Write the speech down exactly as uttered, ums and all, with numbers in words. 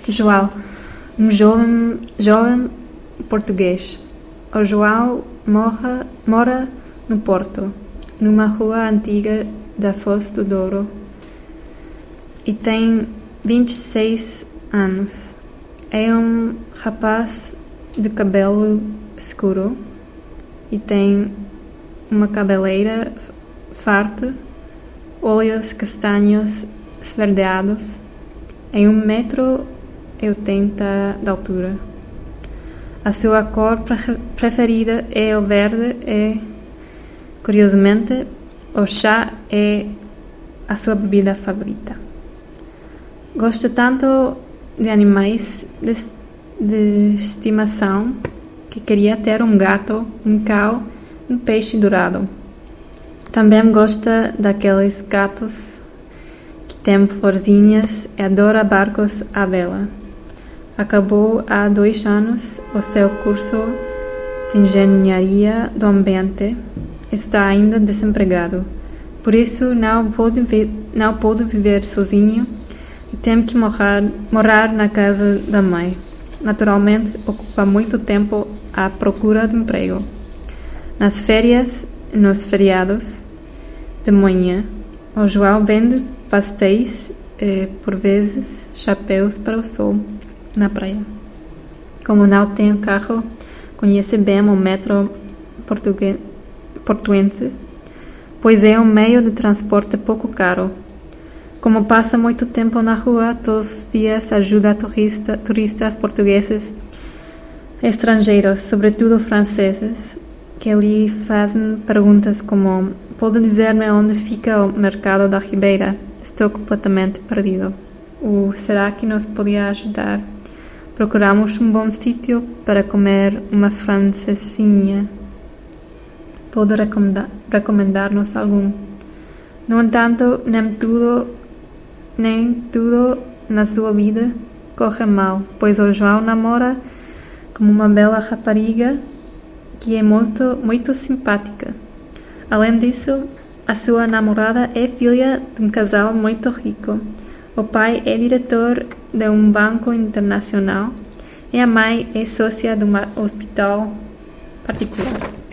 João, um jovem, jovem português. O João mora, mora no Porto, numa rua antiga da Foz do Douro, e tem vinte e seis anos. É um rapaz de cabelo escuro e tem uma cabeleira farta, olhos castanhos esverdeados, em um metro e oitenta de altura. A sua cor preferida é o verde e, curiosamente, o chá é a sua bebida favorita. Gosta tanto de animais de, de estimação que queria ter um gato, um cão, um peixe dourado. Também gosta daqueles gatos que têm florzinhas e adora barcos à vela. Acabou há dois anos o seu curso de engenharia do ambiente. Está ainda desempregado. Por isso não pode, vi- não pode viver sozinho e tem que morar, morar na casa da mãe. Naturalmente, ocupa muito tempo à procura de emprego. Nas férias e nos feriados, de manhã, o João vende pastéis e, por vezes, chapéus para o sol na praia. Como não tem carro, conhece bem o metro português, portuense, pois é um meio de transporte pouco caro. Como passa muito tempo na rua, todos os dias ajuda turista, turistas portugueses e estrangeiros, sobretudo franceses, que lhe fazem perguntas como: pode dizer-me onde fica o mercado da Ribeira? Estou completamente perdido. Ou será que nos podia ajudar? Procuramos um bom sítio para comer uma francesinha. Pode recomendar, recomendar-nos algum? No entanto, nem tudo, nem tudo na sua vida corre mal, pois o João namora com uma bela rapariga que é muito, muito simpática. Além disso, a sua namorada é filha de um casal muito rico. O pai é diretor de um banco internacional e a mãe é sócia de um hospital particular.